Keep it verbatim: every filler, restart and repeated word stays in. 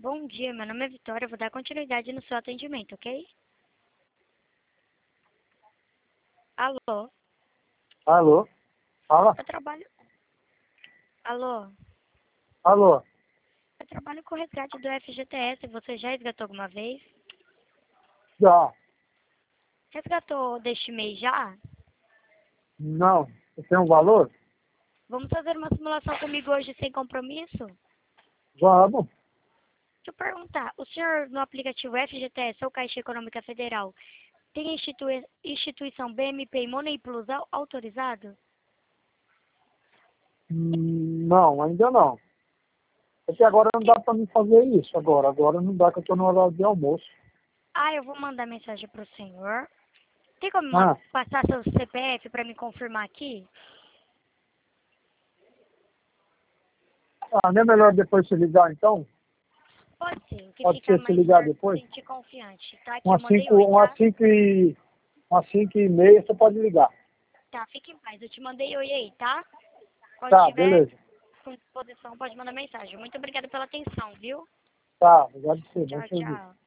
Bom dia, meu nome é Vitória, eu vou dar continuidade no seu atendimento, ok? Alô? Alô? Fala? Eu trabalho... Alô? Alô? Eu trabalho com o resgate do F G T S, você já resgatou alguma vez? Já. Resgatou deste mês já? Não. Você tem um valor? Vamos fazer uma simulação comigo hoje sem compromisso? Vamos. Deixa eu perguntar, o senhor no aplicativo F G T S ou Caixa Econômica Federal tem institui... instituição B M P e Money Plus au- autorizado? Hum, Não, ainda não. Porque agora não dá para mim fazer isso agora. Agora não dá que eu estou no horário de almoço. Ah, eu vou mandar mensagem pro senhor. Tem como ma- Ah, passar seu C P F para me confirmar aqui? ah, não é melhor depois se ligar então? Pode ser, o que Pode fica ser se mais ligar certo depois? sentir confiante. Tá, aqui eu Umas mandei cinco, oi, umas tá? cinco e, umas cinco e meia você pode ligar. Tá, fique em paz. Eu te mandei oi aí, tá? Quando Tá, tiver beleza. com disposição, pode mandar mensagem. Muito obrigada pela atenção, viu? Tá, obrigado por você. Bom Tchau, serviço. tchau.